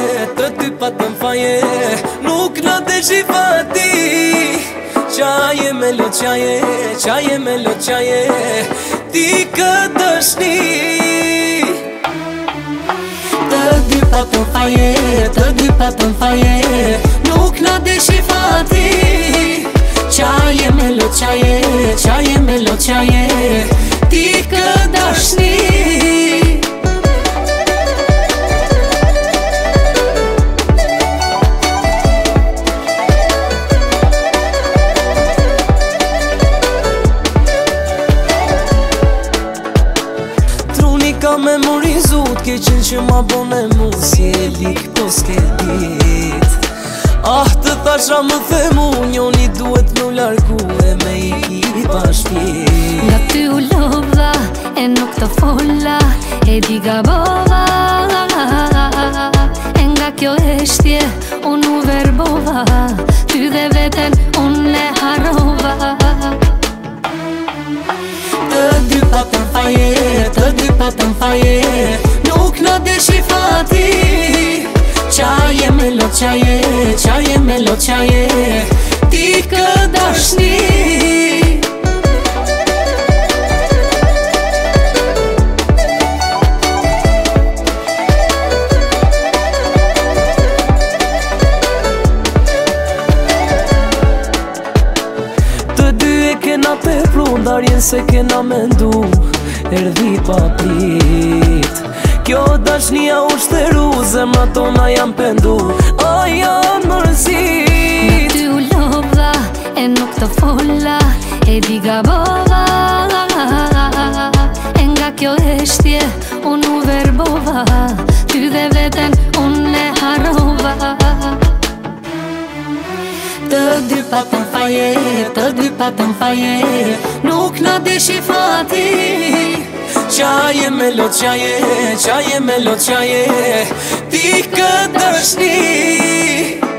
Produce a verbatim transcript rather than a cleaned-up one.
Të dy patëm faje Nuk në deshi fati Qaje me lo qaje Qaje me lo qaje Ti këtë dëshni Të dy patëm faje Të dy patëm faje Nuk në deshi fati Qaje me lo qaje Qaje me lo qaje Ti këtë dëshni Ka memorizut ke qenë që ma bo me mu Si e lik po s'ke dit Ah të thasha më themu Njoni duhet më largu e me i ki pa shpit Nga ty u lova e nuk të folla E di gabova E nga kjo eshtje unë u verbova Ty dhe veten unë e harova Të dy patëm faje, të dy patëm faje Nuk në deshi fati Qaje me lo qaje, qaje me lo qaje Ti këtë dashni Kena tepru, ndarjen se kena mendu Erdi pa prit Kjo dashnia u shteru Zemra tona jam pendu O jam mërzit Nga ty u lova e nuk të folla E di gabova E nga kjo eshtje unë u verbova Ty dhe veten unë e harova Të dy patëm faje, të dy patëm faje Nuk në deshi fati Qaje me lo qaje, qaje me lo qaje Ti këtë dëshni